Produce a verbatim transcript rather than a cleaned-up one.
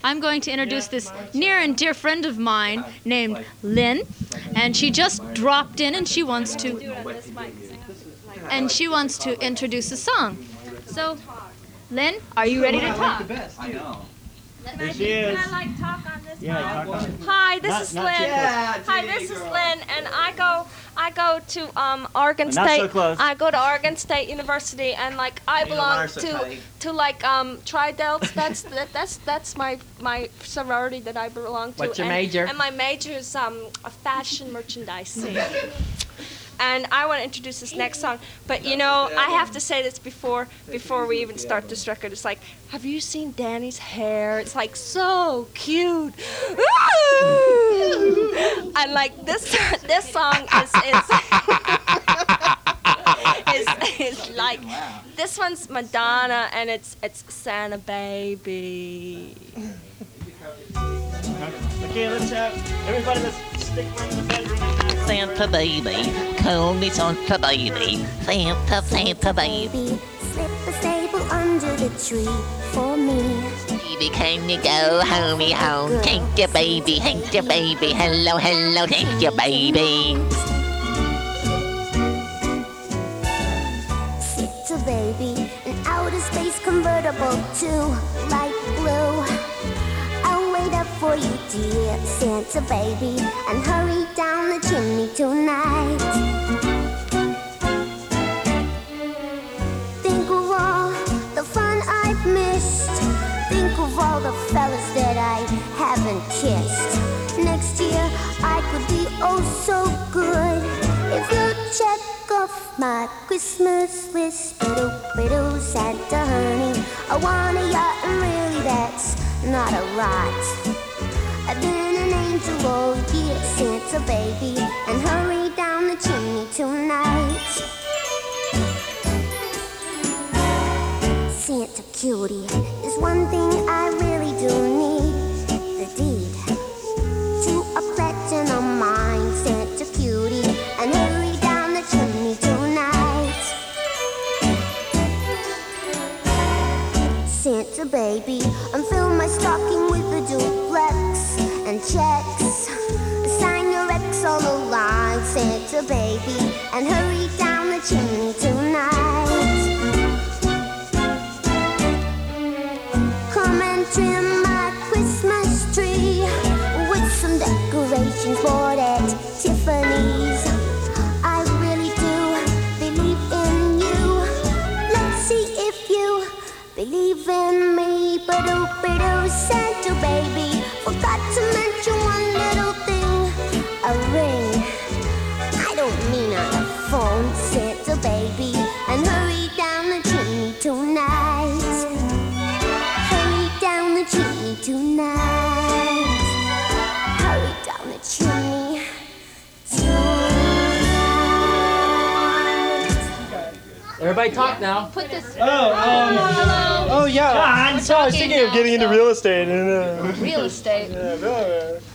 I'm going to introduce this near and dear friend of mine named Lynn, and she just dropped in and she wants to and she wants to introduce a song. So, Lynn, are you ready to talk? I know. There she is. Can I like talk on this? Yeah, talk on it. Hi, this Not- is not Lynn. too close. Yeah, Hi, G D this is girl. Lynn, and I go, I go to um, Oregon Not State. so close. I go to Oregon State University, and like I belong to University. to like um Tri Delts. That's that, that's that's my my sorority that I belong to. What's your and, major? And my major is um a fashion merchandising. And I want to introduce this next song, but you know, I have to say this before before we even start this record. It's like, have you seen Danny's hair? It's like so cute. Ooh! And like this this song is is is, is like this one's Madonna, and it's it's Santa Baby. Okay, let's uh, everybody, let's stick around in the bedroom. Santa baby, call me Santa baby, Santa, Santa baby. Slip a stable under the tree for me. Baby, can you go home, home? Take your baby, take your baby, hello, hello, take your baby. It's a baby, an outer space convertible to light blue. I'll wait up for you, dear Santa baby, and hurry down the chimney tonight. Think of all the fun I've missed. Think of all the fellas that I haven't kissed. Next year I could be oh so good if you check off my Christmas list. Biddle, biddle, Santa honey, I want a yacht, and really that's not a lot. I've been an angel all year, Santa baby, and hurry down the chimney tonight. Santa cutie, there's one thing I really do need. The deed to a platinum mine, Santa cutie, and hurry down the chimney tonight. Santa baby, and fill my stocking with a duplex and checks. Sign your ex on the line, Santa baby, and hurry down the chimney tonight. Come and trim my Christmas tree with some decorations bought at Tiffany's. I really do believe in you. Let's see if you believe in me. Ba-do, ba-do, Santa baby, forgot to mention one little thing, a ring. I don't mean on the phone, Santa baby, and hurry down the chimney tonight. Hurry down the chimney tonight. Hurry down the chimney tonight. Everybody talk now. Put this. Oh, um, oh yeah. John, So I was thinking of getting into real estate and uh, real estate. yeah, no, uh,